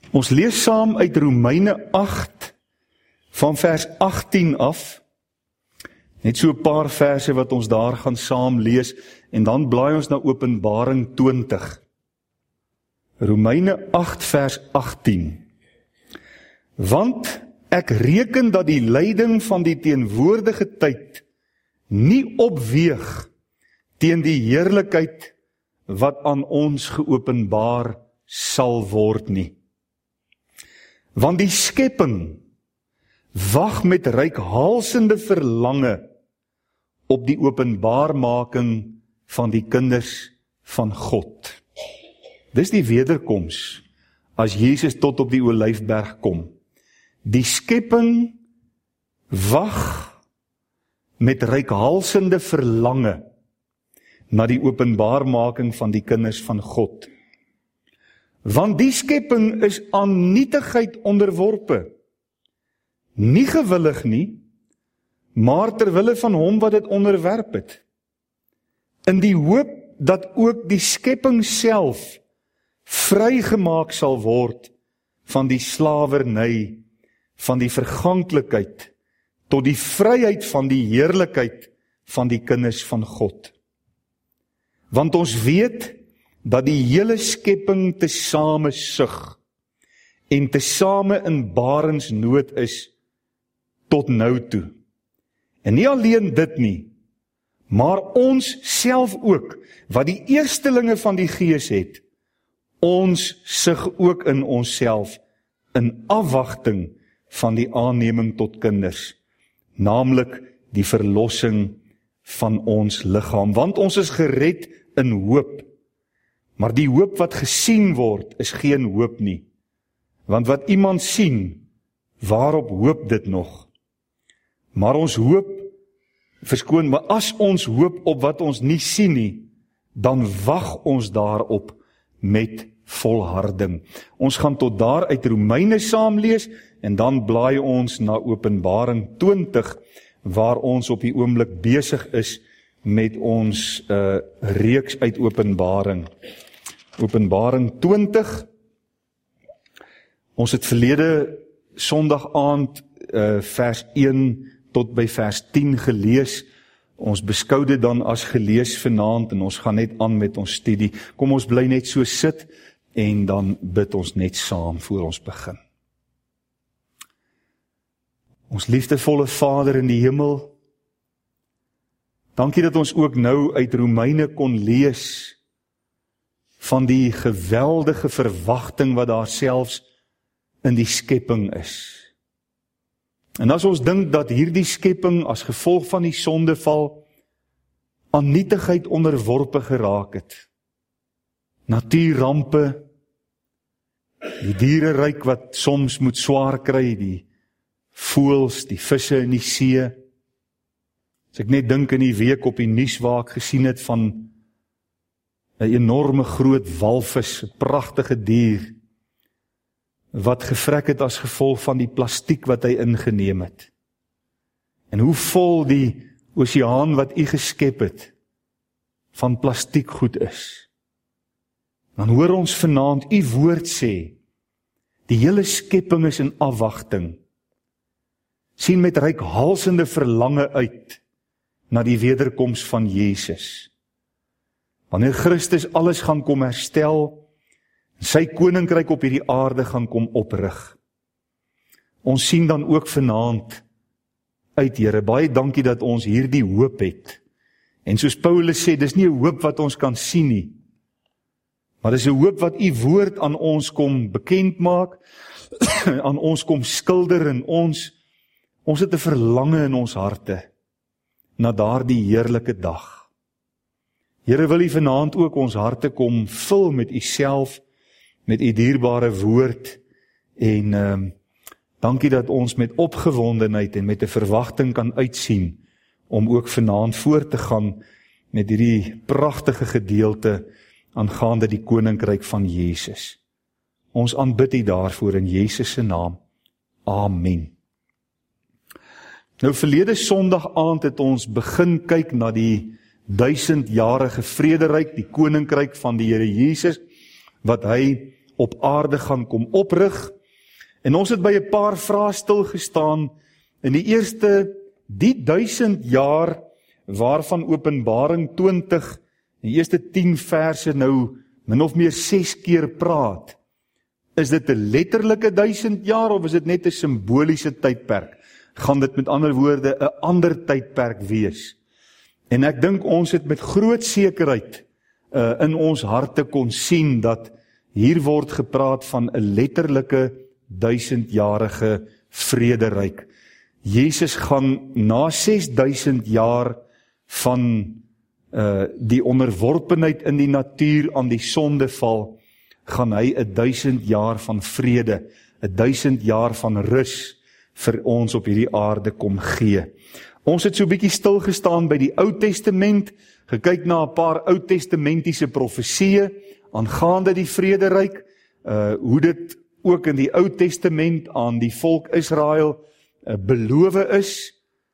Ons lees saam uit Romeine 8 van vers 18 af. Net so 'n paar verse wat ons daar gaan saam lees en dan blaai ons na Openbaring 20. Romeine 8 vers 18. Want ek reken dat die lyding van die teenwoordige tyd nie opweeg teen die heerlikheid wat aan ons geopenbaar sal word nie. Want die skepping wag met reikhalsende verlange op die openbaarmaking van die kinders van God. Dis die wederkoms as Jesus tot op die Olyfberg kom. Die skepping wag met reikhalsende verlange na die openbaarmaking van die kinders van God. Want die skepping is aan nietigheid onderworpe. Nie gewillig nie, maar terwille van hom wat dit onderwerp het. In die hoop dat ook die skepping self vrygemaak sal word van die slawerny, van die verganklikheid, tot die vryheid van die heerlikheid van die kinders van God. Want ons weet dat die hele skepping tesame sug en tesame in barensnood is tot nou toe. En nie alleen dit nie, maar ons self ook, wat die eerstelinge van die Gees het, ons sug ook in onsself in afwagting van die aanneming tot kinders, naamlik die verlossing van ons liggaam, want ons is gered in hoop, maar die hoop wat gesien word, is geen hoop nie, want wat iemand sien, waarop hoop dit nog? Maar ons hoop, maar as ons hoop op wat ons nie sien nie, dan wag ons daarop met volharding. Ons gaan tot daar uit Romeine saam lees, en dan blaai ons na Openbaring 20, waar ons op die oomblik besig is met ons reeks uit Openbaring. Openbaring 20, ons het verlede Sondag aand vers 1 tot by vers 10 gelees. Ons beskou dit dan as gelees vanaand en ons gaan net aan met ons studie. Kom ons bly net so sit en dan bid ons net saam voor ons begin. Ons liefdevolle Vader in die hemel, dankie dat ons ook nou uit Romeine kon lees van die geweldige verwagting wat daar selfs in die skepping is. En as ons dink dat hierdie skepping as gevolg van die sondeval aan nietigheid onderworpe geraak het, natuurrampe, die diereryk wat soms moet swaar kry, die voëls, die visse in die see. As ek net dink in die week op die nuus waar ek gesien het van 'n enorme groot walvis, 'n pragtige dier, wat gevrek het as gevolg van die plastiek wat hy ingeneem het. En hoe vol die oseaan wat u geskep het, van plastiek goed is. Dan hoor ons vanaand u woord sê, die hele skepping is in afwagting, sien met reikhalsende verlange uit, na die wederkoms van Jesus. Wanneer Christus alles gaan kom herstel, sy koninkryk op hierdie aarde gaan kom oprig. Ons sien dan ook vanaand uit, Here, baie dankie dat ons hierdie hoop het. En soos Paulus sê, dis nie 'n hoop wat ons kan sien nie, maar dis 'n hoop wat u woord aan ons kom bekend maak, aan ons kom skilder en ons het 'n verlange in ons harte na daardie heerlike dag. Here, wil u vanaand ook ons harte kom vul met u self, met u dierbare woord, en dankie dat ons met opgewondenheid en met 'n verwagting kan uitsien, om ook vanaand voort te gaan met hierdie pragtige gedeelte aangaande die koninkryk van Jesus. Ons aanbid u daarvoor in Jesus se naam. Amen. Nou verlede Sondag aand het ons begin kyk na die 1000-jarige vrederyk, die koninkryk van die Here Jesus, wat hy op aarde gaan kom oprig. En ons het by 'n paar vrae stil gestaan. In die eerste, die 1000 jaar waarvan Openbaring 20, die eerste 10 verse nou min of meer 6 keer praat. Is dit 'n letterlike 1000 jaar of is dit net 'n simboliese tydperk? Gaan dit met ander woorde 'n ander tydperk wees? En ek dink ons het met groot sekerheid in ons harte kon sien dat hier word gepraat van 'n letterlike 1000-jarige vrederyk. Jesus gaan na 6000 jaar van die onderworpenheid in die natuur aan die sondeval, gaan hy 1000 jaar van vrede, 1000 jaar van rus vir ons op hierdie aarde kom gee. Ons het so 'n bietjie stil gestaan by die Ou Testament, gekyk na 'n paar Ou Testamentiese profesieë aangaande die vrederyk, hoe dit ook in die Ou Testament aan die volk Israel beloof is.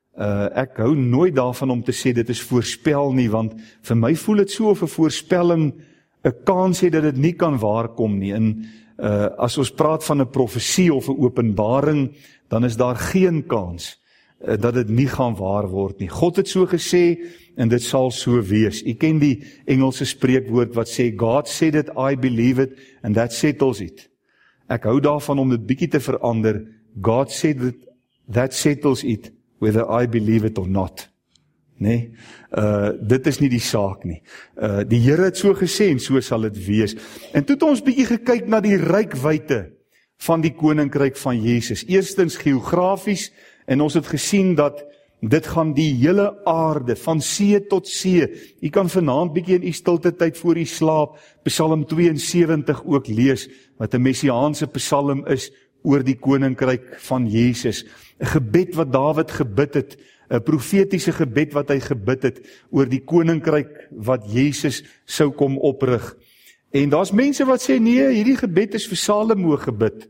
Ek hou nooit daarvan om te sê dit is voorspel nie, want vir my voel dit so of 'n voorspelling 'n kans het dat dit nie kan waarkom nie. En as ons praat van 'n profesie of 'n openbaring, dan is daar geen kans dat dit nie gaan waar word nie. God het so gesê en dit sal so wees. U ken die Engelse spreekwoord wat sê, God said it, I believe it, and that settles it. Ek hou daarvan om dit bietjie te verander. God said it, that settles it, whether I believe it or not. Nee, dit is nie die saak nie. Die Here het so gesê en so sal dit wees. En toe het ons bietjie gekyk na die rykwyte van die koninkryk van Jesus. Eerstens geografies, en ons het gesien dat dit gaan die hele aarde, van see tot see. U kan vanaand bietjie in u stilte tyd voor u slaap, Psalm 72 ook lees, wat 'n messiaanse psalm is oor die koninkryk van Jesus. 'n Gebed wat Dawid gebid het, 'n profetiese gebed wat hy gebid het oor die koninkryk wat Jesus sou kom oprig. En daar's mense wat sê nee, hierdie gebed is vir Salomo gebid.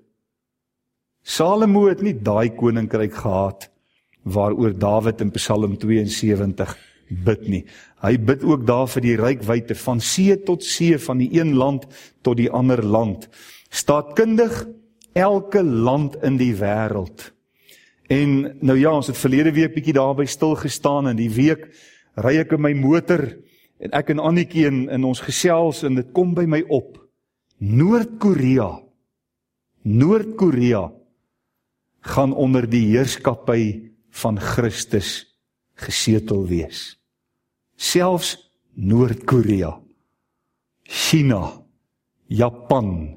Salomo het nie daai koninkryk gehad waaroor Dawid in Psalm 72 bid nie. Hy bid ook daar vir die rykwyte van see tot see, van die een land tot die ander land. Staatkundig elke land in die wêreld. En nou ja, ons het verlede week bietjie daarby stil gestaan, en die week ry ek in my motor en ek en Annetjie in ons gesels en dit kom by my op. Noord-Korea gaan onder die heerskappy van Christus gesetel wees. Selfs Noord-Korea, China, Japan,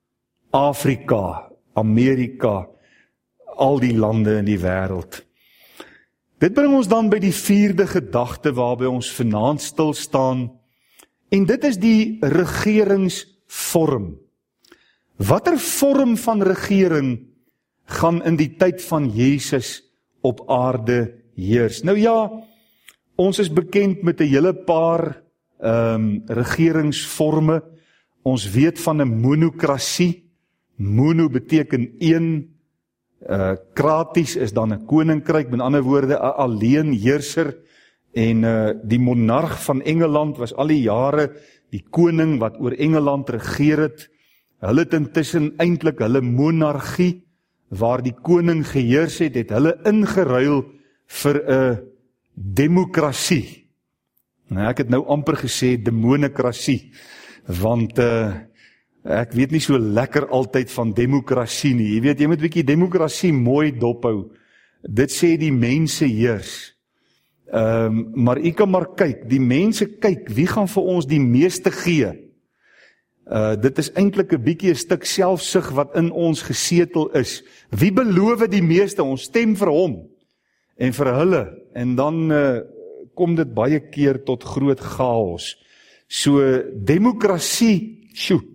Afrika, Amerika, al die lande in die wêreld. Dit bring ons dan by die 4de gedagte waarby ons vanaand stil staan, en dit is die regeringsvorm. Watter vorm van regering gaan in die tyd van Jesus op aarde heers? Nou ja, ons is bekend met 'n hele paar regeringsvorme. Ons weet van 'n monokrasie. Mono beteken een, kraties is dan 'n koninkryk, met ander woorde 'n alleenheerser, en die monarg van Engeland was al die jare die koning wat oor Engeland regeer het. Hulle het intussen eintlik hulle monargie, waar die koning geheers het, het hulle ingeruil vir 'n demokrasie. Nou, ek het nou amper gesê demonokrasie, want ek weet nie so lekker altyd van demokrasie nie. Jy weet, jy moet 'n bietjie demokrasie mooi dophou. Dit sê die mense heers. Maar jy kan maar kyk, die mense kyk, wie gaan vir ons die meeste gee? Dit is eintlik 'n bietjie 'n stuk selfsug wat in ons gesetel is. Wie beloof die meeste? Ons stem vir hom en vir hulle, en dan kom dit baie keer tot groot chaos. So demokrasie,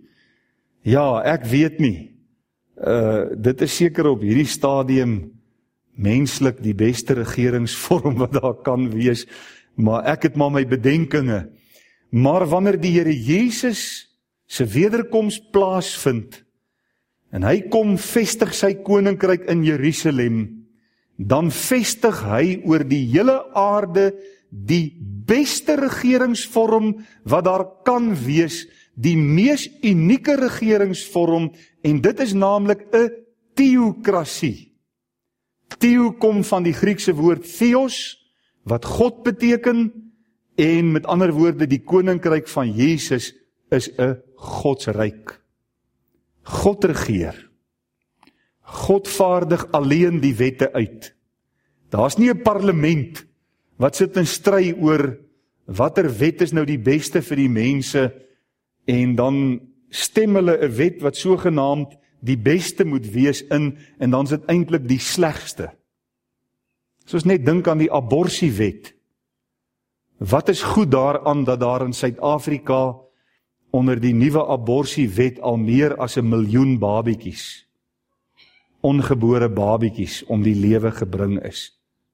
ja, ek weet nie. Dit is seker op hierdie stadium menslik die beste regeringsvorm wat daar kan wees, maar ek het maar my bedenkinge. Maar wanneer die Here Jesus se wederkoms plaasvind, en hy kom vestig sy koninkryk in Jerusalem, dan vestig hy oor die hele aarde die beste regeringsvorm wat daar kan wees, die mees unieke regeringsvorm, en dit is naamlik 'n theokrasie. Theo kom van die Griekse woord theos, wat God beteken, en met ander woorde, die koninkryk van Jesus is 'n godsryk. God regeer. God vaardig alleen die wette uit. Daar's nie 'n parlement wat sit en stry oor watter wet is nou die beste vir die mense, en dan stem hulle 'n wet wat sogenaamd die beste moet wees in, en dan is dit eintlik die slegste. Soos net dink aan die aborsiewet. Wat is goed daaraan dat daar in Suid-Afrika onder die nuwe aborsiewet al meer as 1 miljoen babietjies, ongebore babietjies, om die lewe gebring is?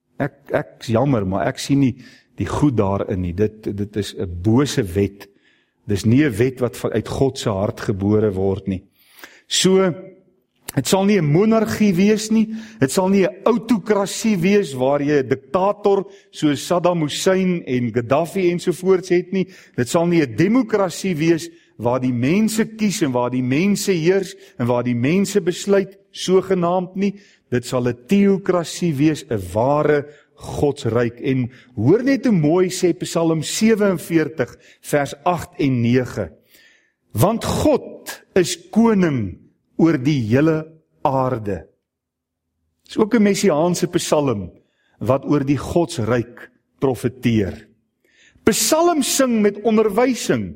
Ek jammer, maar ek sien nie die goed daarin nie. Dit is 'n bose wet. Dis nie 'n wet wat uit God se hart gebore word nie. So, het sal nie 'n monargie wees nie, het sal nie 'n autokrasie wees waar jy 'n diktator soos Saddam Hussein en Gaddafi ensovoorts het nie, dit sal nie 'n demokrasie wees waar die mense kies en waar die mense heers en waar die mense besluit, sogenaamd nie, dit sal 'n theokrasie wees, 'n ware godsryk. En hoor net hoe mooi sê Psalm 47 vers 8 en 9, want God is koning oor die hele aarde. Dit is ook 'n messiaanse psalm wat oor die godsryk profeteer. Psalm sing met onderwysing.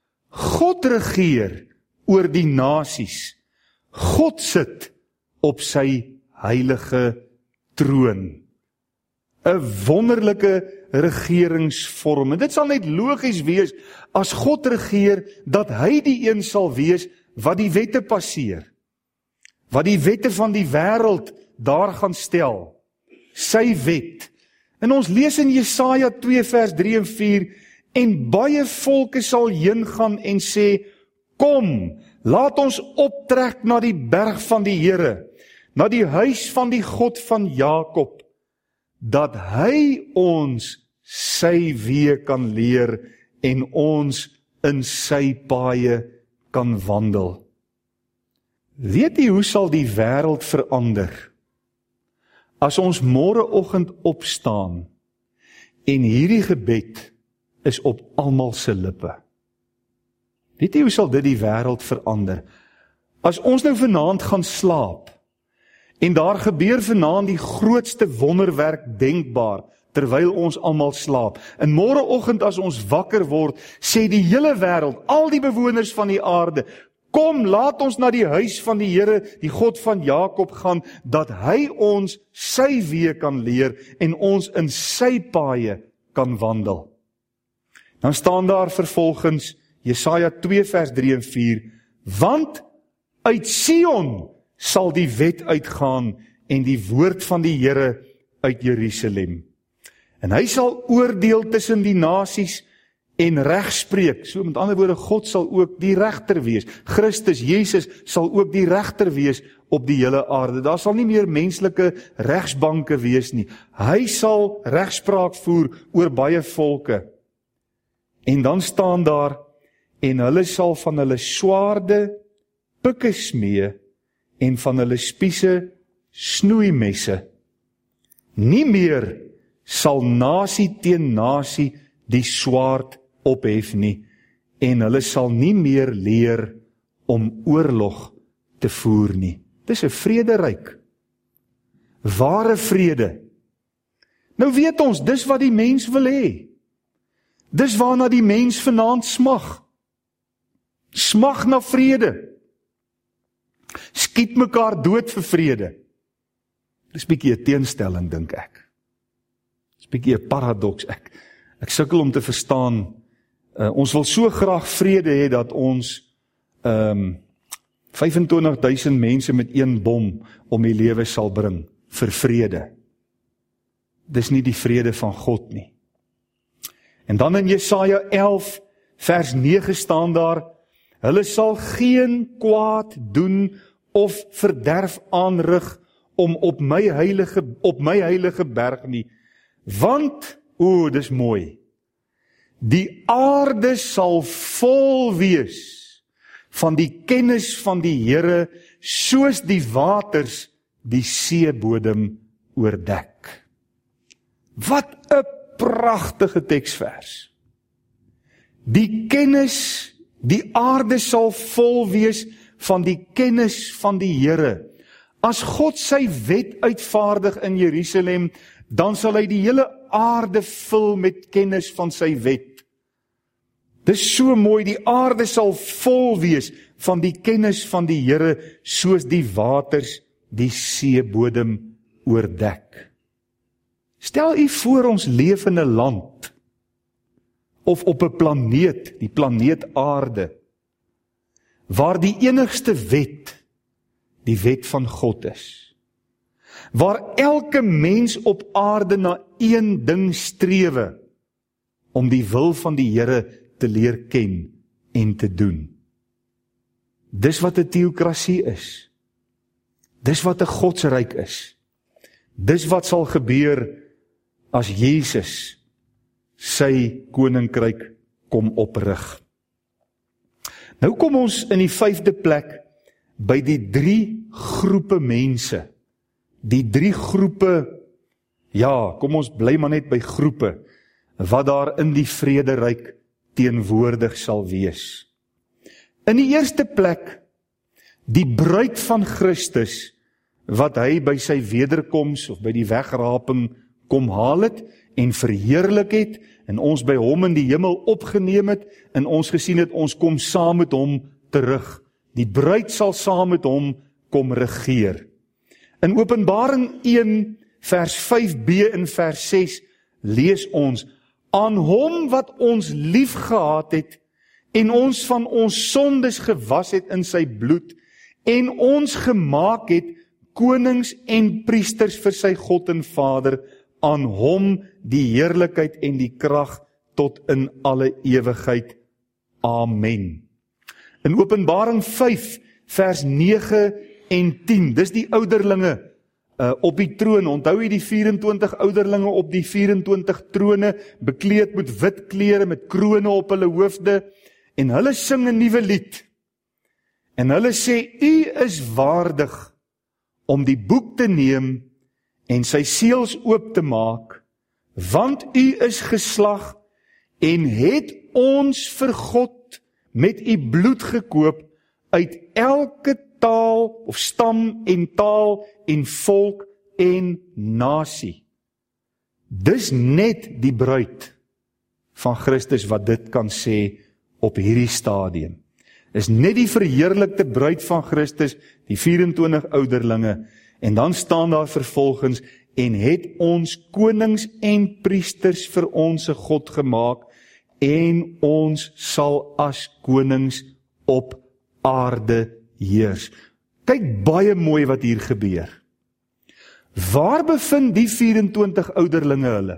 God regeer oor die nasies. God sit op sy heilige troon. 'n wonderlike regeringsvorm. En dit sal net logies wees as God regeer, dat hy die een sal wees wat die wette passeer. Wat die wette van die wêreld daar gaan stel. Sy wet. En ons lees in Jesaja 2 vers 3 en 4, en baie volke sal heen gaan en sê, kom, laat ons optrek na die berg van die Here, na die huis van die God van Jakob, dat hy ons sy weë kan leer en ons in sy paaie kan wandel. Weet jy hoe sal die wêreld verander as ons môreoggend opstaan en hierdie gebed is op almal se lippe? Weet jy hoe sal dit die wêreld verander? As ons nou vanaand gaan slaap en daar gebeur vanaand die grootste wonderwerk denkbaar terwyl ons almal slaap. En môreoggend as ons wakker word, sê die hele wêreld, al die bewoners van die aarde, kom, laat ons na die huis van die Here, die God van Jakob gaan, dat hy ons sy weë kan leer en ons in sy paaie kan wandel. Dan staan daar vervolgens Jesaja 2 vers 3 en 4, want uit Sion sal die wet uitgaan en die woord van die Here uit Jerusalem. En hy sal oordeel tussen die nasies en regspreek. So met ander woorde, God sal ook die regter wees. Christus, Jesus, sal ook die regter wees op die hele aarde. Daar sal nie meer menslike regsbanke wees nie. Hy sal regspraak voer oor baie volke. En dan staan daar, en hulle sal van hulle swaarde pikke smee en van hulle spiese snoeimesse. Nie meer sal nasie teen nasie die swaard ophef nie, en hulle sal nie meer leer om oorlog te voer nie. Dis 'n vrederyk. Ware vrede. Nou weet ons, dis wat die mens wil hê. Dis waarna die mens vanaand smag. Smag na vrede. Skiet mekaar dood vir vrede. Dis bietjie 'n teenstelling, dink ek. Dis bietjie 'n paradoks. Ek sukkel om te verstaan. Ons wil so graag vrede hê dat ons 25.000 mense met een bom om die lewe sal bring vir vrede. Dis nie die vrede van God nie. En dan in Jesaja 11 vers 9 staan daar, hulle sal geen kwaad doen of verderf aanrig om op my heilige berg nie, want, dis mooi, Die aarde sal vol wees van die kennis van die Here, soos die waters die seebodem oordek. Wat 'n pragtige teksvers. Die aarde sal vol wees van die kennis van die Here. As God sy wet uitvaardig in Jerusalem, dan sal hy die hele aarde vul met kennis van sy wet. Dis so mooi, die aarde sal vol wees van die kennis van die Here, soos die waters die seebodem oordek. Stel u voor ons leef in 'n land, of op 'n planeet, die planeet aarde, waar die enigste wet, die wet van God is. Waar elke mens op aarde na een ding strewe, om die wil van die Here te leer ken en te doen. Dis wat 'n teokrasie is. Dis wat 'n godsryk is. Dis wat sal gebeur as Jesus sy koninkryk kom oprig. Nou kom ons in die 5de plek by die 3 groepe mense. Die 3 groepe, ja, kom ons bly maar net by groepe, wat daar in die vrederyk teenwoordig sal wees. In die eerste plek, die bruid van Christus, wat hy by sy wederkoms of by die wegraping kom haal het en verheerlik het, en ons by hom in die hemel opgeneem het, en ons gesien het, ons kom saam met hom terug. Die bruid sal saam met hom kom regeer. In Openbaring 1 vers 5b en vers 6 lees ons, aan hom wat ons lief gehad het, en ons van ons sondes gewas het in sy bloed, en ons gemaak het konings en priesters vir sy God en Vader, aan hom die heerlikheid en die krag tot in alle ewigheid. Amen. In Openbaring 5 vers 9 en 10, dis die ouderlinge op die troon. Onthou jy die 24 ouderlinge op die 24 trone, bekleed met wit klere, met krone op hulle hoofde, en hulle sing 'n nuwe lied. En hulle sê, u is waardig om die boek te neem en sy seels oop te maak, want u is geslag en het ons vir God met u bloed gekoop uit elke taal of stam en taal en volk en nasie. Dis net die bruid van Christus wat dit kan sê op hierdie stadium. Is net die verheerlikte bruid van Christus, die 24 ouderlinge, en dan staan daar vervolgens, en het ons konings en priesters vir ons God gemaak, en ons sal as konings op aarde heers. Kyk baie mooi wat hier gebeur. Waar bevind die 24 ouderlinge hulle?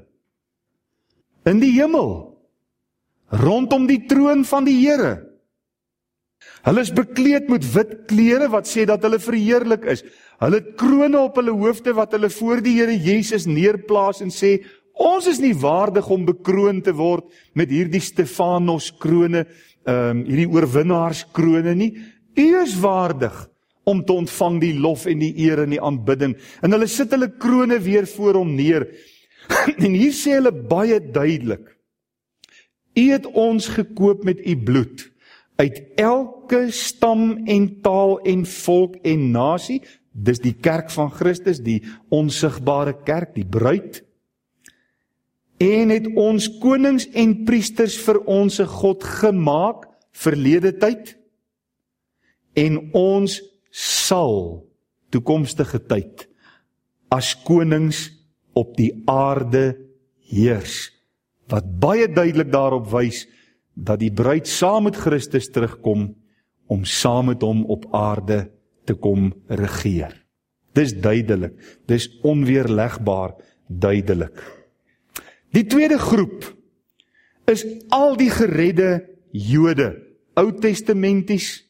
In die hemel, rondom die troon van die Here. Hulle is bekleed met wit klere wat sê dat hulle verheerlik is. Hulle het krone op hulle hoofde wat hulle voor die Here Jesus neerplaas en sê, ons is nie waardig om bekroon te word met hierdie Stefanos krone, hierdie oorwinnaarskrone nie. U is waardig om te ontvang die lof en die eer en die aanbidding. En hulle sit hulle krone weer voor hom neer. En hier sê hulle baie duidelik, u het ons gekoop met u bloed, uit elke stam en taal en volk en nasie, dis die kerk van Christus, die onsigbare kerk, die bruid, en het ons konings en priesters vir ons God gemaak, verlede tyd, en ons sal, toekomstige tyd, as konings op die aarde heers, wat baie duidelik daarop wys, dat die bruid saam met Christus terugkom, om saam met hom op aarde te kom regeer. Dis duidelik, dis onweerlegbaar duidelik. Die tweede groep is al die geredde Jode, Oud-testamenties.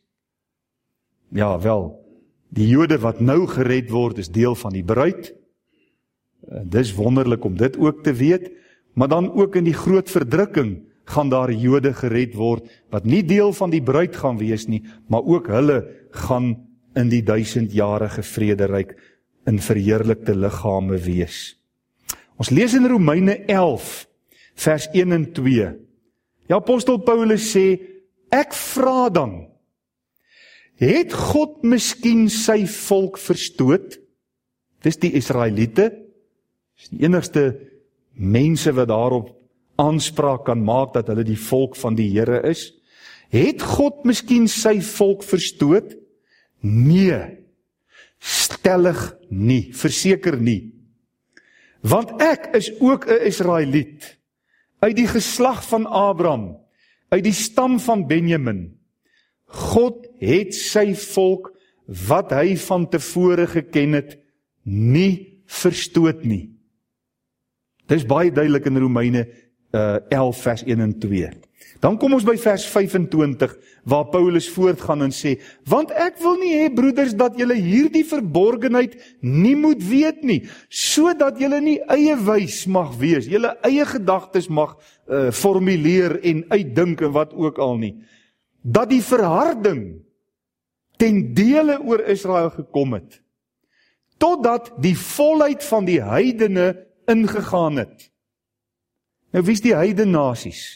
Ja wel, die Jode wat nou gered word is deel van die bruid. Dis wonderlik om dit ook te weet, maar dan ook in die groot verdrukking gaan daar Jode gered word, wat nie deel van die bruid gaan wees nie, maar ook hulle gaan in die 1000-jarige vrederyk in verheerlikte liggame wees. Ons lees in Romeine 11, vers 1 en 2. Ja, apostel Paulus sê, ek vra dan, het God miskien sy volk verstoot? Dis die Israeliete, dis die enigste mense wat daarop aanspraak kan maak dat hulle die volk van die Here is. Het God miskien sy volk verstoot? Nee, stellig nie, verseker nie. Want ek is ook 'n Israeliet, uit die geslag van Abraham, uit die stam van Benjamin. God het sy volk, wat hy van tevore geken het, nie verstoot nie. Dit is baie duidelik in Romeine 11 vers 1 en 2. Dan kom ons by vers 25, waar Paulus voortgaan en sê, want ek wil nie hê, broeders, dat julle hierdie verborgenheid nie moet weet nie, sodat julle nie eie wys mag wees, julle eie gedagtes mag formuleer en uitdink en wat ook al nie. Dat die verharding ten dele oor Israel gekom het, totdat die volheid van die heidene ingegaan het. Nou, wie is die heidenasies?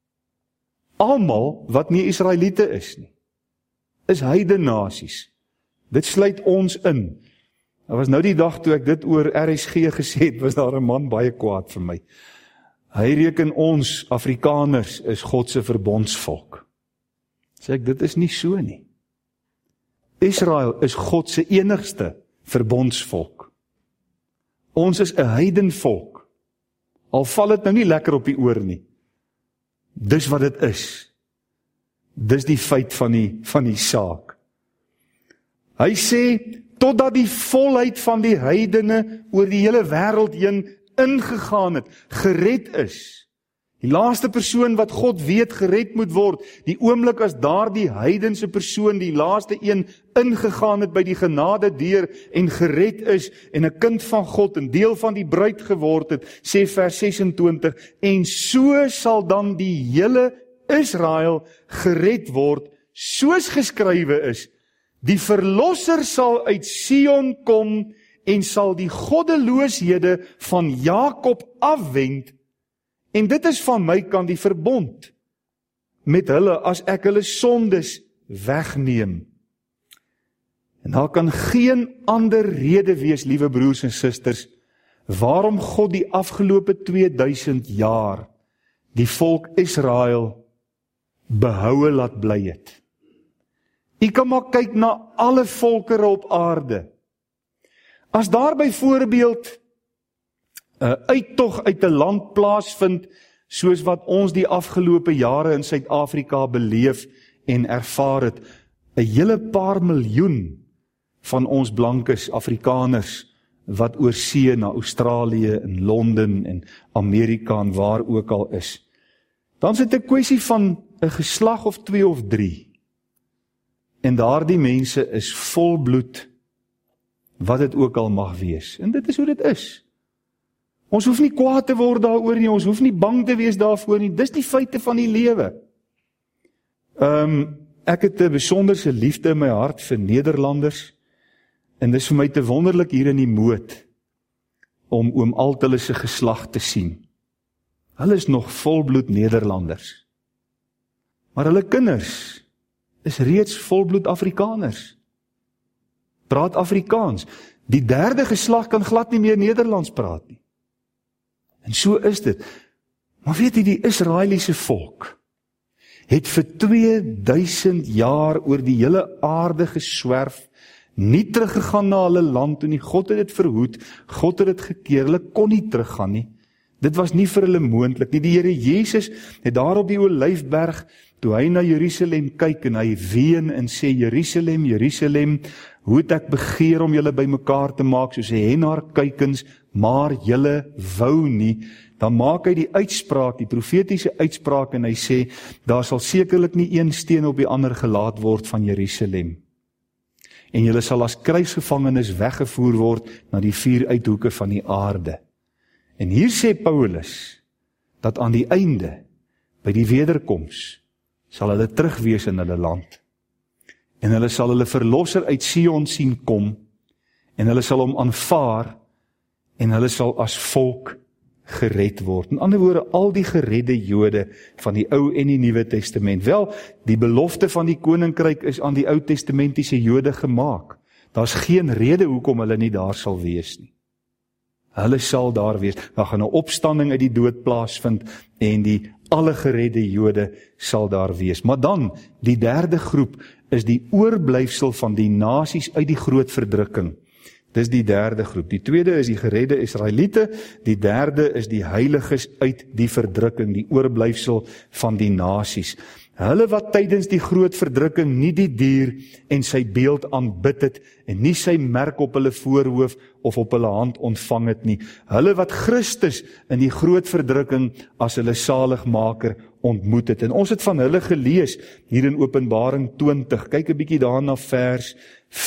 Almal wat nie Israeliete is nie, is heidenasies. Dit sluit ons in. Dit was nou die dag toe ek dit oor RSG gesê het, was daar 'n man baie kwaad vir my. Hy reken ons Afrikaners is God se verbondsvolk. Sê ek, dit is nie so nie. Israel is God se enigste verbondsvolk. Ons is 'n heidenvolk. Al val dit nou nie lekker op die oor nie. Dis wat dit is. Dis die feit van die saak. Hy sê, totdat die volheid van die heidene oor die hele wêreld heen ingegaan het, gered is. Die laaste persoon wat God weet gered moet word, die oomblik as daardie heidense persoon, die laaste een, ingegaan het by die genade deur en gered is, en 'n kind van God, en deel van die bruid geword het, sê vers 26, en so sal dan die hele Israel gered word, soos geskrywe is, die verlosser sal uit Sion kom, en sal die goddelooshede van Jakob afwend, en dit is van my kant die verbond met hulle as ek hulle sondes wegneem. En daar kan geen ander rede wees, liewe broers en susters, waarom God die afgelope 2000 jaar die volk Israel behoue laat bly het. U kan maar kyk na alle volkere op aarde. As daar byvoorbeeld 'n uittog uit 'n land plaasvind, soos wat ons die afgelope jare in Suid-Afrika beleef en ervaar het, 'n hele paar miljoen van ons blankes, Afrikaners, wat oor see na Australië en Londen en Amerika en waar ook al is. Dan is dit 'n kwessie van 'n geslag of 2 of 3. En daardie mense is volbloed, wat dit ook al mag wees. En dit is hoe dit is. Ons hoef nie kwaad te word daaroor nie, ons hoef nie bang te wees daarvoor nie, dis die feite van die lewe. Ek het 'n besonderse liefde in my hart vir Nederlanders, en dis vir my te wonderlik hier in die Moot, om oom Althulle se geslag te sien. Hulle is nog volbloed Nederlanders. Maar hulle kinders is reeds volbloed Afrikaners. Praat Afrikaans. Die 3de geslag kan glad nie meer Nederlands praat nie. En so is dit. Maar weet jy, die Israeliese volk het vir 2000 jaar oor die hele aarde geswerf, nie teruggegaan na hulle land toe nie. God het dit verhoed, God het dit gekeer, hulle kon nie teruggaan nie. Dit was nie vir hulle moontlik nie. Die Here Jesus het daar op die Olyfberg, toe hy na Jerusalem kyk en hy ween en sê, Jerusalem, Jerusalem, hoe het ek begeer om julle bymekaar te maak, soos 'n hennaarkuikens, maar julle wou nie. Dan maak hy die uitspraak, die profetiese uitspraak, en hy sê, daar sal sekerlik nie een steen op die ander gelaat word van Jerusalem. En julle sal as kruisgevangenes weggevoer word na die 4 uithoeke van die aarde. En hier sê Paulus, dat aan die einde by die wederkoms, sal hulle terug wees in hulle land. En hulle sal hulle verlosser uit Sion sien kom, en hulle sal hom aanvaar, en hulle sal as volk gered word. In ander woorde, al die geredde Jode van die Ou en die Nuwe Testament. Wel, die belofte van die koninkryk is aan die Ou Testamentiese Jode gemaak. Daar's geen rede hoekom hulle nie daar sal wees nie. Hulle sal daar wees. Daar gaan 'n opstanding uit die dood plaasvind en die alle geredde Jode sal daar wees. Maar dan, die derde groep is die oorblyfsel van die nasies uit die groot verdrukking. Dis die derde groep. Die tweede is die geredde Israeliete, die derde is die heiliges uit die verdrukking, die oorblyfsel van die nasies. Hulle wat tydens die groot verdrukking nie die dier en sy beeld aanbid het en nie sy merk op hulle voorhoof of op hulle hand ontvang het nie. Hulle wat Christus in die groot verdrukking as hulle saligmaker ontmoet het. En ons het van hulle gelees hier in Openbaring 20. Kyk 'n bietjie daarna vers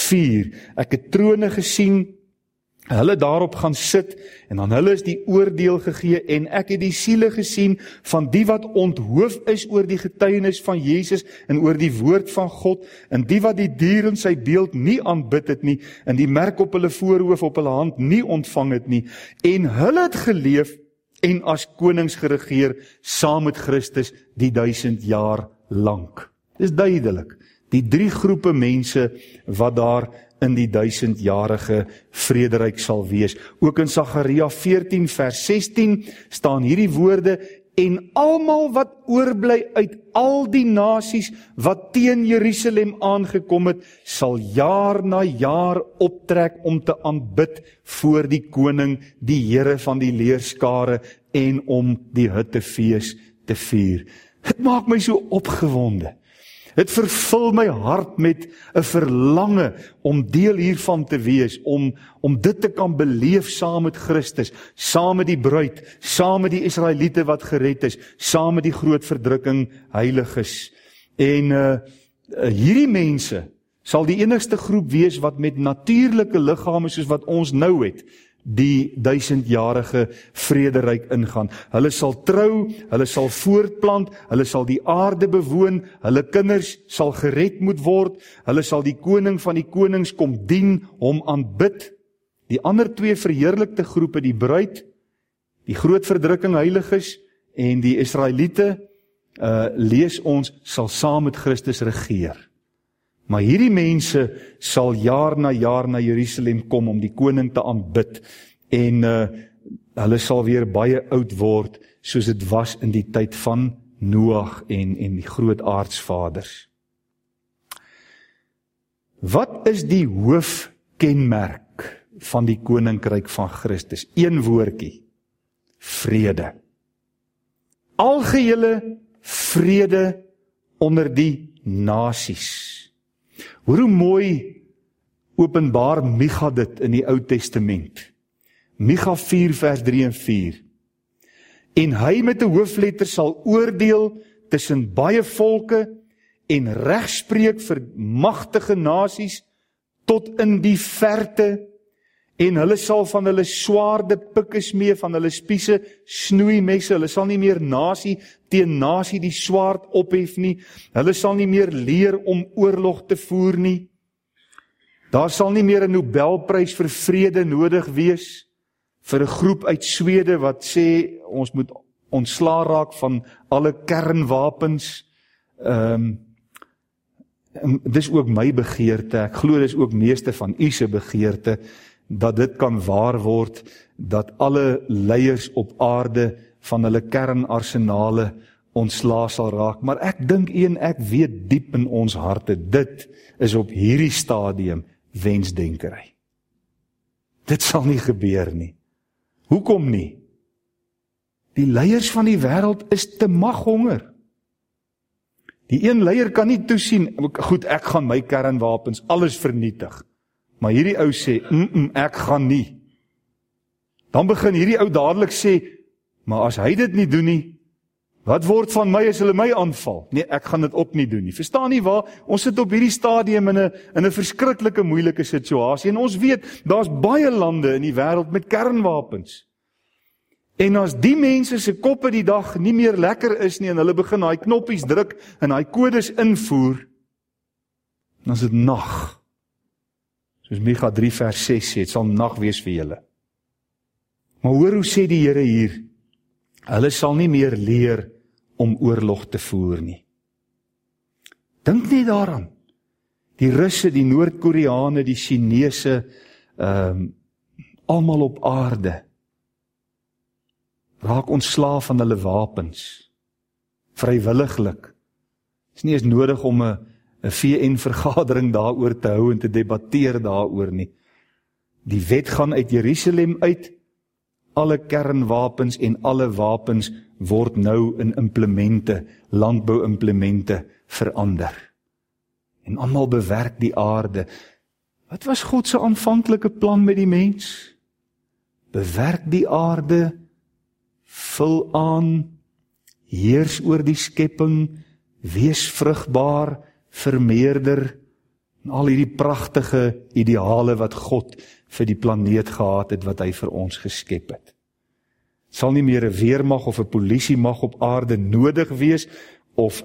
4. Ek het trone gesien, hulle daarop gaan sit, en aan hulle is die oordeel gegee, en ek het die siele gesien van die wat onthoof is oor die getuienis van Jesus en oor die woord van God, en die wat die dier in sy beeld nie aanbid het nie, en die merk op hulle voorhoof op hulle hand nie ontvang het nie, en hulle het geleef en as konings geregeer saam met Christus die 1000 jaar lank. Dis duidelik, die drie groepe mense wat daar in die 1000-jarige vrederyk sal wees. Ook in Sagaria 14 vers 16 staan hierdie woorde, en almal wat oorbly uit al die nasies wat teen Jerusalem aangekom het, sal jaar na jaar optrek om te aanbid voor die koning, die Here van die leerskare, en om die hittefees te vier. Dit maak my so opgewonde. Dit vervul my hart met 'n verlange om deel hiervan te wees, om dit te kan beleef saam met Christus, saam met die bruid, saam met die Israeliete wat gered is, saam met die groot verdrukking heiliges. En hierdie mense sal die enigste groep wees wat met natuurlike liggame soos wat ons nou het, die 1000-jarige vrederyk ingaan. Hulle sal trou, hulle sal voortplant, hulle sal die aarde bewoon, hulle kinders sal gered moet word, hulle sal die koning van die konings kom dien, hom aanbid. Die ander twee verheerlikte groepe, die bruid, die groot verdrukking heiliges en die Israeliete, lees ons, sal saam met Christus regeer. Maar hierdie mense sal jaar na Jerusalem kom om die koning te aanbid, en hulle sal weer baie oud word, soos dit was in die tyd van Noag en die groot aardsvaders. Wat is die hoofkenmerk van die koninkryk van Christus? Een woordjie: vrede. Algehele vrede onder die nasies. Hoor hoe mooi openbaar Micha dit in die Ou Testament. Micha 4 vers 3 en 4. En hy met 'n hoofletter sal oordeel tussen baie volke en regspreek vir magtige nasies tot in die verte, en hulle sal van hulle swaarde pikke smee, van hulle spiese snoeimesse. Hulle sal nie meer nasie teen nasie die swaard ophef nie. Hulle sal nie meer leer om oorlog te voer nie. Daar sal nie meer 'n Nobelprys vir vrede nodig wees vir 'n groep uit Swede wat sê ons moet ontslaa raak van alle kernwapens. Dis ook my begeerte. Ek glo dis ook meeste van u se begeerte, dat dit kan waar word, dat alle leiers op aarde van hulle kernarsenale ontslae sal raak. Maar ek dink ek weet diep in ons harte, dit is op hierdie stadium wensdenkery. Dit sal nie gebeur nie. Hoekom nie? Die leiers van die wêreld is te maghonger. Die een leier kan nie toesien, goed, ek gaan my kernwapens alles vernietig. Maar hierdie ou sê, ek gaan nie. Dan begin hierdie ou dadelik sê, maar as hy dit nie doen nie, wat word van my as hulle my aanval? Nee, ek gaan dit ook nie doen nie. Verstaan nie waar? Ons sit op hierdie stadium in 'n verskriklike moeilike situasie, en ons weet, daar's baie lande in die wêreld met kernwapens. En as die mense se koppe die dag nie meer lekker is nie, en hulle begin daai knoppies druk, en daai kodes invoer, dan is dit nag. Soos Micha 3 vers 6 sê, het sal nag wees vir julle. Maar hoor hoe sê die Here hier, hulle sal nie meer leer om oorlog te voer nie. Dink net daaraan, die Russe, die Noord-Koreane, die Chinese, almal op aarde, raak ontslaaf van hulle wapens, vrywilliglik. Het is nie eens nodig om 'n VN-vergadering daaroor te hou en te debatteer daaroor nie. Die wet gaan uit Jerusalem uit, alle kernwapens en alle wapens word nou in implemente, landbouimplemente verander. En almal bewerk die aarde. Wat was God se aanvanklike plan met die mens? Bewerk die aarde, vul aan, heers oor die skepping, wees vrugbaar, vermeerder, en al hierdie pragtige ideale wat God vir die planeet gehad het, wat hy vir ons geskep het. Het sal nie meer 'n weermag of 'n polisiemag op aarde nodig wees, of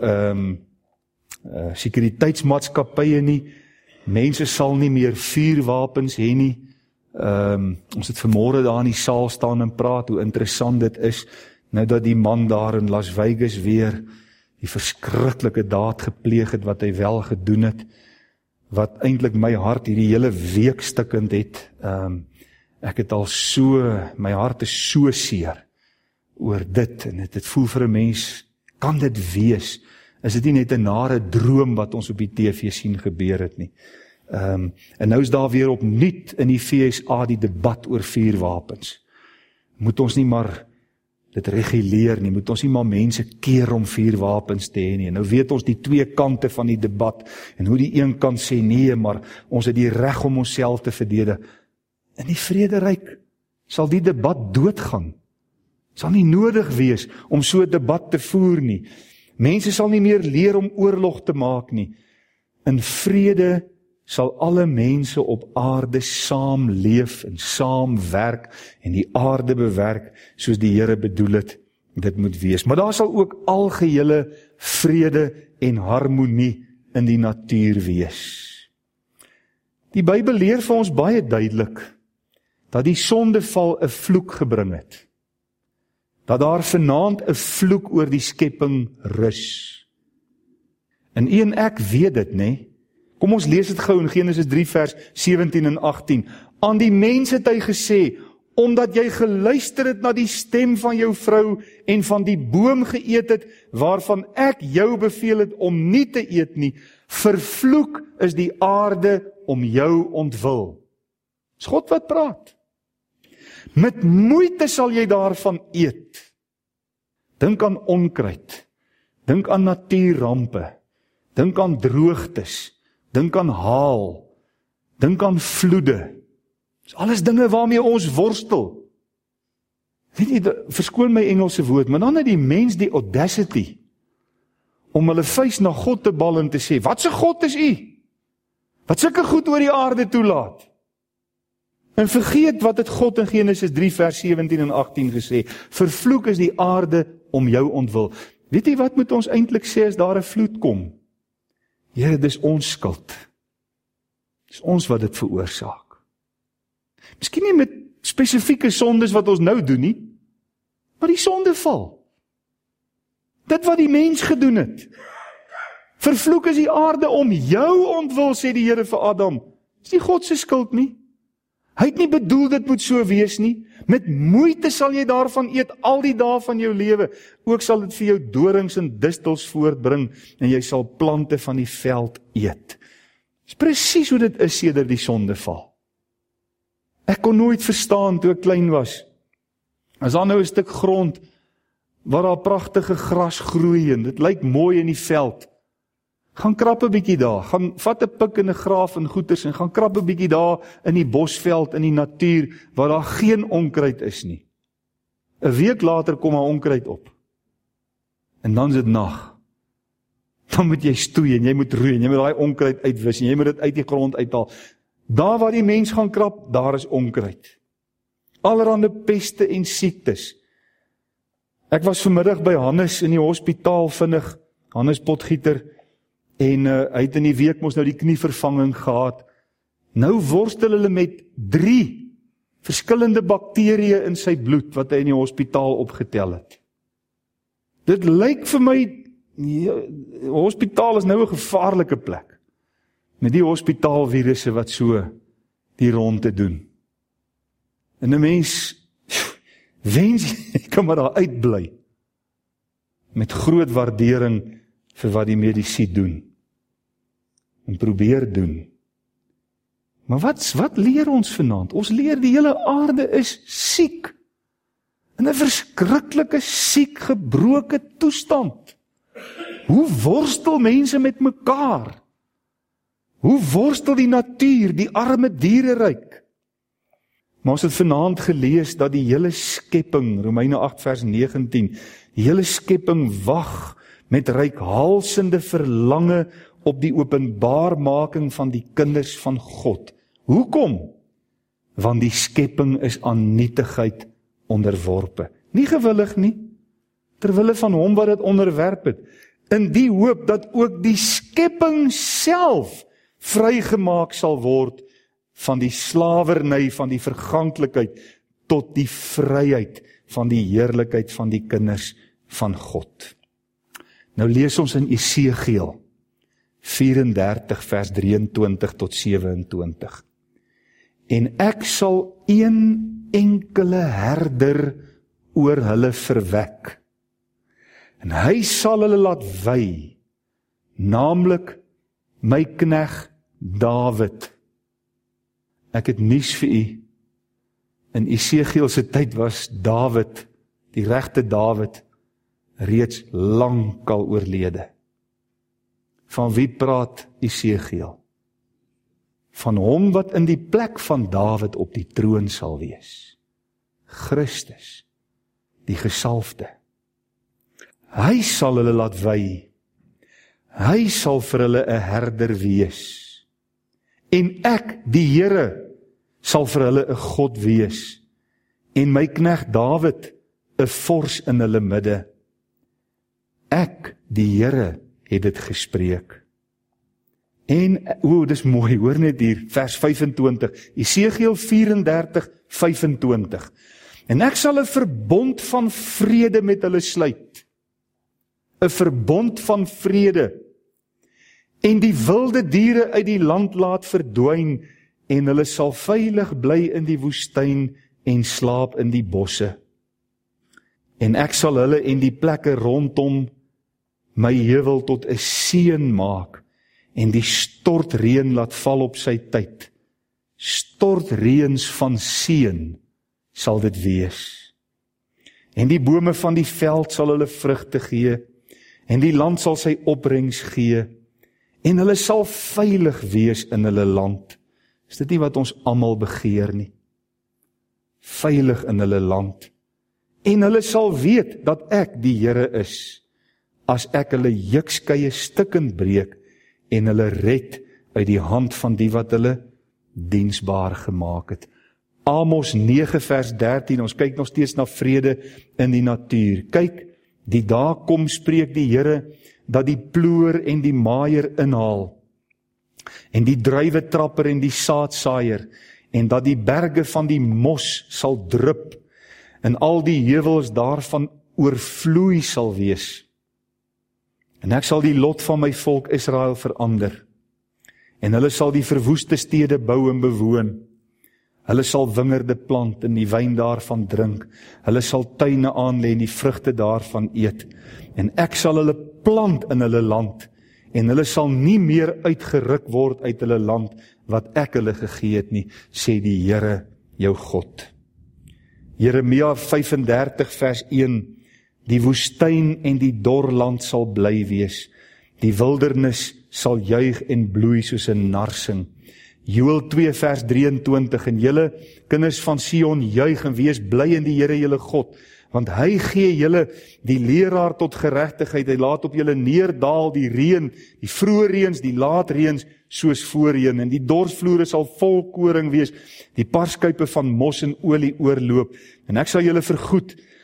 sekuriteitsmaatskappye nie. Mense sal nie meer vuurwapens hê nie. Ons het vanmôre daar in die saal staan en praat, hoe interessant dit is, nou dat die man daar in Las Vegas weer die verskriklike daad gepleeg het, wat hy wel gedoen het, wat eintlik my hart hierdie hele week stikkend het. Ek het al my hart is so seer oor dit, en het voel vir 'n mens, kan dit wees? Is dit nie net 'n nare droom wat ons op die TV sien gebeur het nie? En nou is daar weer opnuut in die VSA die debat oor vuurwapens. Moet ons nie maar dit reguleer nie, moet ons nie maar mense keer om vuurwapens te hê nie. En nou weet ons die twee kante van die debat, en hoe die een kant sê nee, maar ons het die reg om onsself te verdedig. In die Vrederyk sal die debat doodgaan. Sal nie nodig wees om so 'n debat te voer nie. Mense sal nie meer leer om oorlog te maak nie. In vrede sal alle mense op aarde saam leef en saam werk en die aarde bewerk soos die Here bedoel het dit moet wees. Maar daar sal ook algehele vrede en harmonie in die natuur wees. Die Bybel leer vir ons baie duidelik dat die sondeval 'n vloek gebring het. Dat daar vanaand 'n vloek oor die skepping rus. En u en ek weet dit, nê? Kom ons lees dit gou in Genesis 3 vers 17 en 18. Aan die mens het hy gesê, omdat jy geluister het na die stem van jou vrou en van die boom geëet het, waarvan ek jou beveel het om nie te eet nie, vervloek is die aarde om jou ontwil. Dis God wat praat. Met moeite sal jy daarvan eet. Dink aan onkruid, dink aan natuurrampe, dink aan droogtes, dink aan haal, dink aan vloede. Dis alles dinge waarmee ons worstel. Weet jy, verskoon my Engelse woord, maar dan het die mens die audacity om hulle vuis na God te bal en te sê, wat se God is u? Wat sulke goed oor die aarde toelaat? En vergeet wat het God in Genesis 3 vers 17 en 18 gesê, vervloek is die aarde om jou ontwil. Weet jy wat moet ons eintlik sê as daar 'n vloed kom? Here, dis ons skuld. Dis ons wat dit veroorsaak. Miskien nie met spesifieke sondes wat ons nou doen nie, maar die sondeval. Dit wat die mens gedoen het. Vervloek is die aarde om jou ontwil, sê die Here vir Adam. Dis nie God se skuld nie. Hy het nie bedoel dit moet so wees nie. Met moeite sal jy daarvan eet al die dae van jou lewe. Ook sal dit vir jou dorings en distels voortbring en jy sal plante van die veld eet. Dis presies hoe dit is sedert die sondeval. Ek kon nooit verstaan toe ek klein was. As daar nou 'n stuk grond waar daar pragtige gras groei en dit lyk mooi in die veld, gaan krap 'n bietjie daar, gaan vat 'n pik en 'n graaf en goeters en gaan krap 'n bietjie daar in die bosveld, in die natuur, waar daar geen onkruid is nie. 'n week later kom daar onkruid op. En dan is dit nag. Dan moet jy stoei en jy moet roei en jy moet daai onkruid uitwis en jy moet dit uit die grond uithaal. Daar waar die mens gaan krap, daar is onkruid. Allerhande peste en siektes. Ek was vanmiddag by Hannes in die hospitaal vinnig, Hannes Potgieter, en hy het in die week mos nou die knievervanging gehad. Nou worstel hulle met 3 verskillende bakterieë in sy bloed, wat hy in die hospitaal opgetel het. Dit lyk vir my, die hospitaal is nou 'n gevaarlike plek, met die hospitaalvirusse wat so die ronde doen. En 'n mens, wens jy kan maar daar uitbly, met groot waardering vir wat die medisyne doen, en probeer doen. Maar wat leer ons vanaand? Ons leer die hele aarde is siek, in 'n verskriklike siek, gebroke toestand. Hoe worstel mense met mekaar? Hoe worstel die natuur, die arme diereryk? Maar ons het vanaand gelees dat die hele skepping, Romeine 8 vers 19, die hele skepping wag met reikhalsende verlange op die openbaarmaking van die kinders van God. Hoekom? Want die skepping is aan nietigheid onderworpe. Nie gewillig nie, terwille van hom wat dit onderwerp het, in die hoop dat ook die skepping self vrygemaak sal word van die slawerny van die verganklikheid tot die vryheid van die heerlikheid van die kinders van God. Nou lees ons in Esegiel 34 vers 23 tot 27. En ek sal een enkele herder oor hulle verwek, en hy sal hulle laat wy, naamlik my knegt Dawid. Ek het nuus vir u. In Esegiel se tyd was Dawid, die regte Dawid, reeds lankal oorlede. Van wie praat Esegiel? Van hom wat in die plek van Dawid op die troon sal wees. Christus, die gesalfde. Hy sal hulle laat wy. Hy sal vir hulle 'n herder wees. En ek, die Here, sal vir hulle 'n God wees. En my knegt Dawid 'n vors in hulle midde. Ek, die Here, het dit gespreek. En, dis mooi, hoor net hier, vers 25, Esegiel 34, 25. En ek sal 'n verbond van vrede met hulle sluit. 'n verbond van vrede. En die wilde diere uit die land laat verdwyn, en hulle sal veilig bly in die woestyn en slaap in die bosse. En ek sal hulle en die plekke rondom my heuwel tot 'n seën maak, en die stortreën laat val op sy tyd. Stortreëns van seën sal dit wees. En die bome van die veld sal hulle vrugte gee, en die land sal sy opbrengs gee, en hulle sal veilig wees in hulle land. Is dit nie wat ons almal begeer nie? Veilig in hulle land. En hulle sal weet dat ek die Here is, as ek hulle jukskeie stukkend breek, en hulle red uit die hand van die wat hulle diensbaar gemaak het. Amos 9 vers 13, ons kyk nog steeds na vrede in die natuur. Kyk, die dag kom, spreek die Here, dat die ploer en die maaier inhaal, en die druiwetrapper en die saadsaaier, en dat die berge van die mos sal drup, en al die heuwels daarvan oorvloei sal wees. En ek sal die lot van my volk Israel verander, en hulle sal die verwoeste stede bou en bewoon. Hulle sal wingerde plant en die wyn daarvan drink. Hulle sal tuine aanlê en die vrugte daarvan eet. En ek sal hulle plant in hulle land, en hulle sal nie meer uitgeruk word uit hulle land, wat ek hulle gegee het nie, sê die Here jou God. Jeremia 35 vers 1, die woestyn en die dorland sal bly wees, die wildernis sal juig en bloei soos 'n narsing. Joël 2 vers 23, en julle kinders van Sion juig en wees bly in die Here julle God, want hy gee julle die leraar tot geregtigheid, hy laat op julle neerdaal die reën, die vroeë reëns, die laat reëns, soos voorheen, en die dorsvloere sal vol koring wees, die parskuipe van mos en olie oorloop, en ek sal julle vergoed,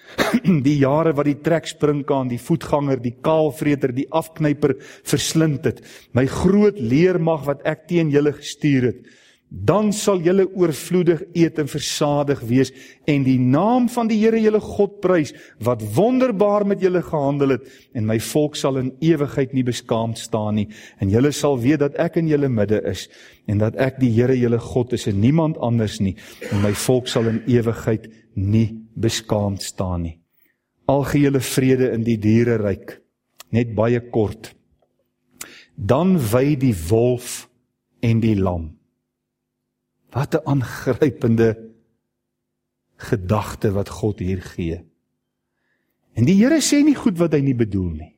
Die jare wat die trekspringkaan, die voetganger, die kaalvreter, die afknyper verslind het, my groot leermag wat ek teen julle gestuur het, dan sal julle oorvloedig eet en versadig wees en die naam van die Here julle God prys, wat wonderbaar met julle gehandel het, en my volk sal in ewigheid nie beskaamd staan nie, en julle sal weet dat ek in julle midde is, en dat ek die Here julle God is en niemand anders nie, en my volk sal in ewigheid nie beskaamd staan nie. Al gee julle vrede in die diereryk, net baie kort, dan wy die wolf en die lam. Wat 'n aangrypende gedagte wat God hier gee. En die Here sê nie goed wat hy nie bedoel nie.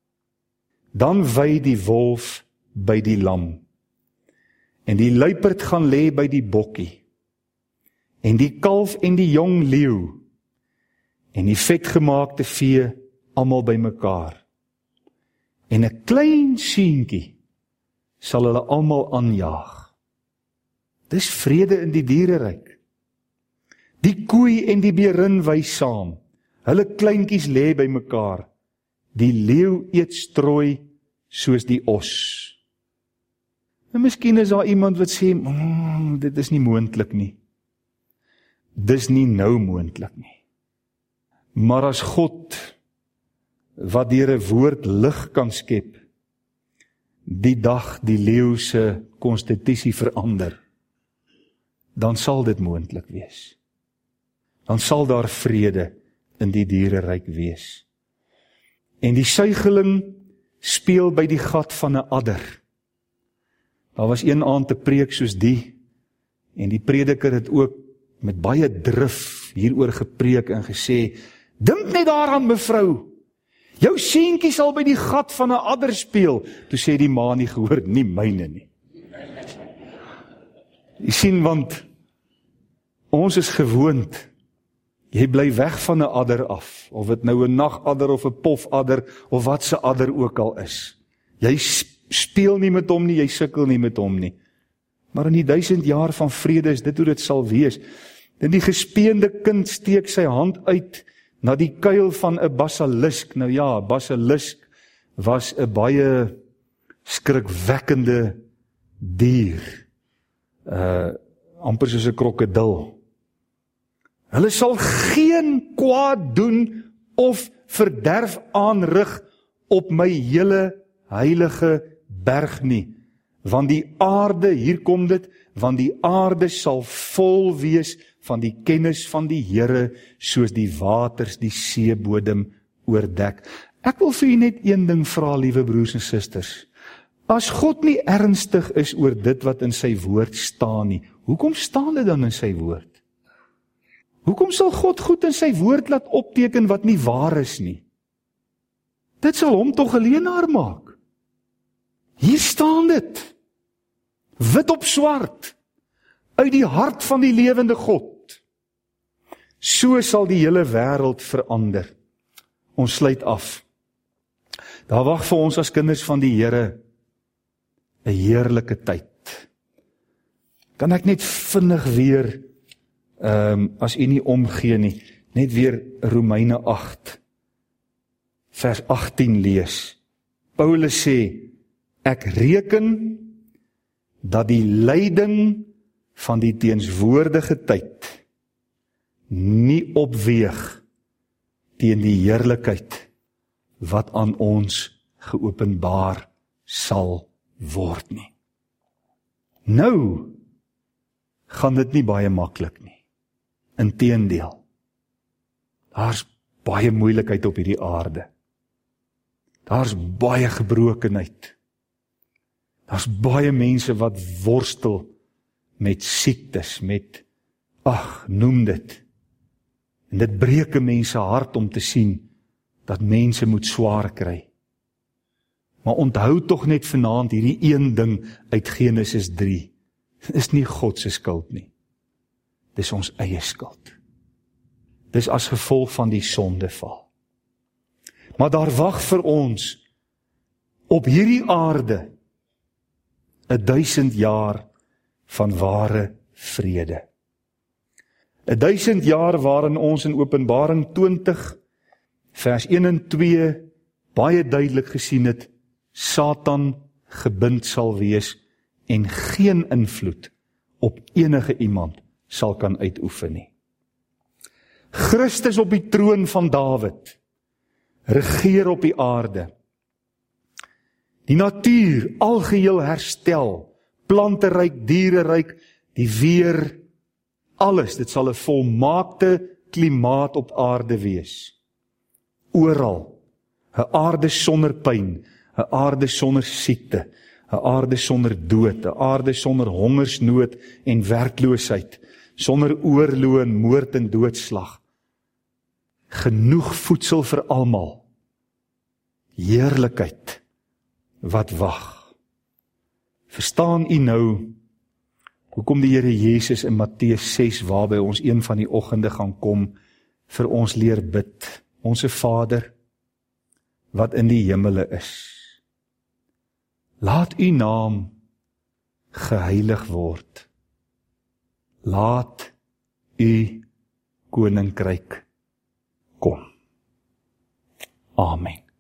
Dan wy die wolf by die lam. En die luiperd gaan lê by die bokkie. En die kalf en die jong leeu. En die vetgemaakte vee almal by mekaar. En 'n klein seentjie sal hulle almal aanjaag. Dis vrede in die diereryk. Die koei en die berin wy saam. Hulle kleintjies lê by mekaar. Die leeu eet strooi soos die os. En miskien is daar iemand wat sê, dit is nie moontlik nie. Dis nie nou moontlik nie. Maar as God, wat deur 'n woord lig kan skep, die dag die leeu se konstitusie verander, dan sal dit moontlik wees. Dan sal daar vrede in die diereryk wees. En die suigeling speel by die gat van 'n adder. Daar was een aand 'n preek soos die, en die prediker het ook met baie drif hieroor gepreek en gesê, dink net daaraan mevrou, jou seentjie sal by die gat van 'n adder speel. Toe sê die ma nie gehoor, nie myne nie. Jy sien, want ons is gewoond, jy bly weg van 'n adder af, of dit nou 'n nagadder of 'n pofadder, of wat se adder ook al is. Jy speel nie met hom nie, jy sukkel nie met hom nie. Maar in die 1000 jaar van vrede is dit hoe dit sal wees. En die gespeende kind steek sy hand uit na die kuil van 'n basilisk. Nou ja, basilisk was 'n baie skrikwekkende dier. Amper soos 'n krokodil. Hulle sal geen kwaad doen of verderf aanrig op my hele heilige berg nie. Want die aarde, hier kom dit, want die aarde sal vol wees van die kennis van die Here, soos die waters die seebodem oordek. Ek wil vir u net een ding vra, liewe broers en susters. As God nie ernstig is oor dit wat in sy woord staan nie, hoekom staan dit dan in sy woord? Hoekom sal God goed in sy woord laat opteken wat nie waar is nie? Dit sal hom tog 'n leienaar maak. Hier staan dit. Wit op swart. Uit die hart van die lewende God. So sal die hele wêreld verander. Ons sluit af. Daar wag vir ons as kinders van die Here 'n heerlike tyd. Kan ek net vinnig weer, as u nie omgee nie, net weer Romeine 8, vers 18 lees. Paulus sê, ek reken dat die lyding van die teenswoordige tyd nie opweeg teen die heerlikheid wat aan ons geopenbaar sal word nie. Nou gaan dit nie baie maklik nie. Inteendeel, daar's baie moeilikheid op hierdie aarde. Daar's baie gebrokenheid. Daar's baie mense wat worstel met siektes, met, noem dit. En dit breek 'n mens se hart om te sien dat mense moet swaar kry. Maar onthou tog net vanaand hierdie een ding uit Genesis 3. Dit is nie God se skuld nie. Dis ons eie skuld. Dis as gevolg van die sondeval. Maar daar wag vir ons op hierdie aarde 1000 jaar van ware vrede. 1000 jaar waarin ons in Openbaring 20, vers 1 en 2, baie duidelik gesien het, Satan gebind sal wees en geen invloed op enige iemand sal kan uitoefen nie. Christus op die troon van Dawid, regeer op die aarde. Die natuur algeheel herstel, planteryk, diereryk, die weer, alles, dit sal 'n volmaakte klimaat op aarde wees. Oral, 'n aarde sonder pyn, 'n aarde sonder siekte, 'n aarde sonder dood, 'n aarde sonder hongersnood en werkloosheid, sonder oorlog en moord en doodslag. Genoeg voedsel vir almal. Heerlikheid wat wag. Verstaan u nou hoekom die Here Jesus in Matteus 6, waarby ons een van die oggende gaan kom, vir ons leer bid. Onse Vader, wat in die hemele is. Laat u naam geheilig word. Laat u koninkryk kom. Amen.